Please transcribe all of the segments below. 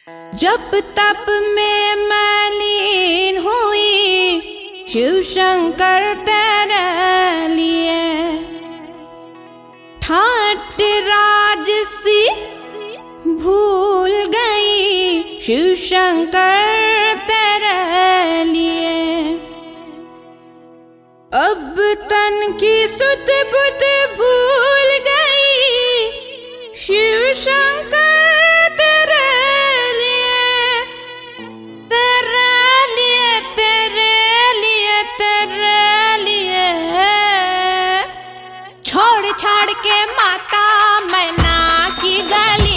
जब तप में मैं लीन हुई, शिव शंकर तेरे लिए ठाट राजसी भूल गई, शिव शंकर तेरे लिए। अब तन की सुध बुध भूल गई, शिव शंकर तेरे लिए, तेरे लिए, तेरे लिए, तेरे लिए। छोड़ छाड़ के माता मैना की गली,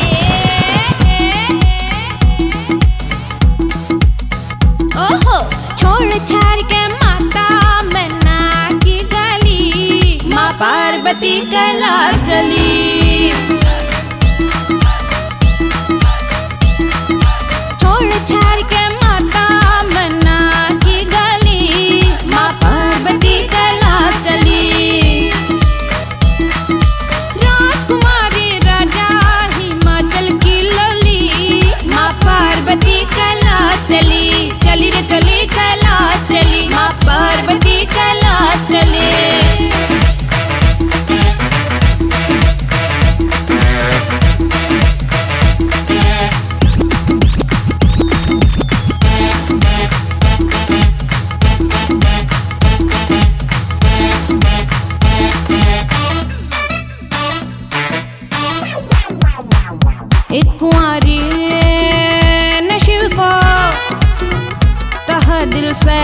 ओहो छोड़ छाड़ के माता मैना की गली, माँ पार्वती कैलाश चली। छोड़ छाड़ के माता मैना की गली, माँ पार्वती कैलाश चली। राजकुमारी राजा हिमाचल की लली, माँ पार्वती कैलाश चली। चली रे चली कैलाश चली, माँ पार्वती कैलाश चली। एक कुंवारी ने शिव को तहे दिल से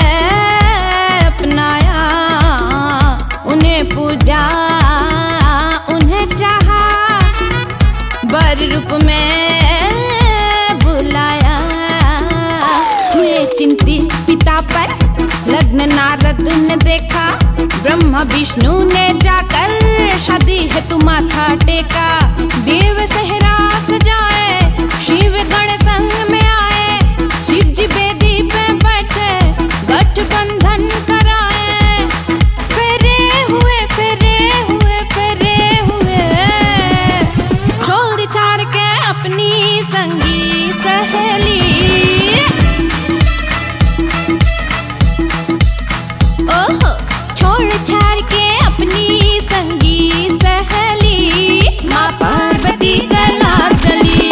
अपनाया, उन्हें पूजा उन्हें चाहा, वर रूप में बुलाया। हुए चिंतित पिता पर लग्न नारद ने देखा, ब्रह्मा विष्णु ने जाकर शादी हेतु माथा टेका। देव सेहरा सजाए, शिव गण संग में आए, शिव जी बेदी पे बैठे गठबंधन कराए। फेरे हुए फेरे हुए फेरे हुए, छोड़ छाड़ के अपनी संगी सहेली, ओहो छोड़ छाड़ के अपनी संगी सहेली, माँ पार्वती कैलाश चली।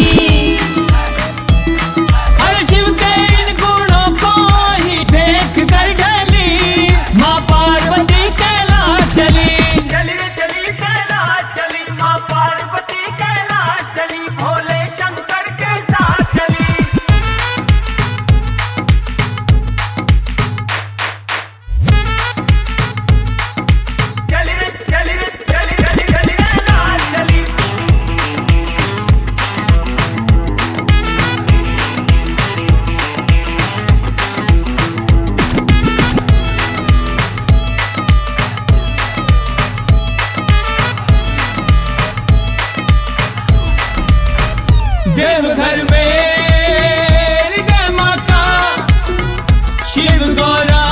हर शिव के इन गुणों को ही देख कर ढली, माँ पार्वती कैलाश चली। चली रे चली कैलाश चली, माँ पार्वती कैलाश चली, भोले शंकर के साथ चली। चली रे चली रे चली चली चली कैलाश चली। देवघर में गए माता शिव गौरा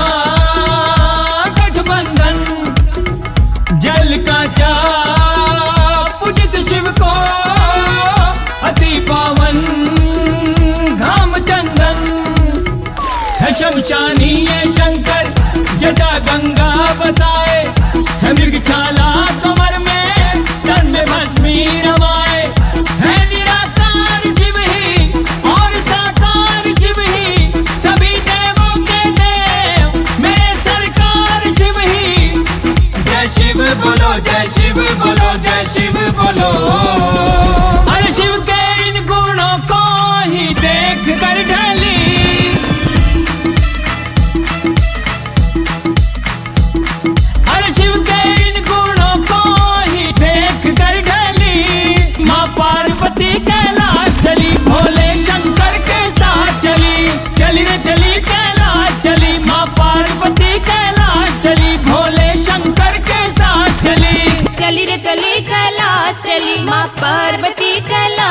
गठबंधन, जल का चाप पूजित शिव को अति पावन घाम चंदन। है शमशानी ये शंकर जटा गंगा बसाए, है मृगछाला कमर में तन में भस्मी रमाए। है निराकार शिव ही और साकार शिव ही, सभी देवों के देव मेरे सरकार शिव ही। जय शिव बोलो जय शिव बोलो जय शिव बोलो। अरे शिव के इन गुणों को ही देख कर ढली, अरे शिव के इन गुणों को ही देख कर ढली, माँ पार्वती कैलाश चली, भोले शंकर के साथ चली। चली रे चली कैलाश चली, माँ पार्वती कैलाश चली, भोले शंकर के साथ चली। चली रे चली कैलाश चली, माँ पार्वती कैलाश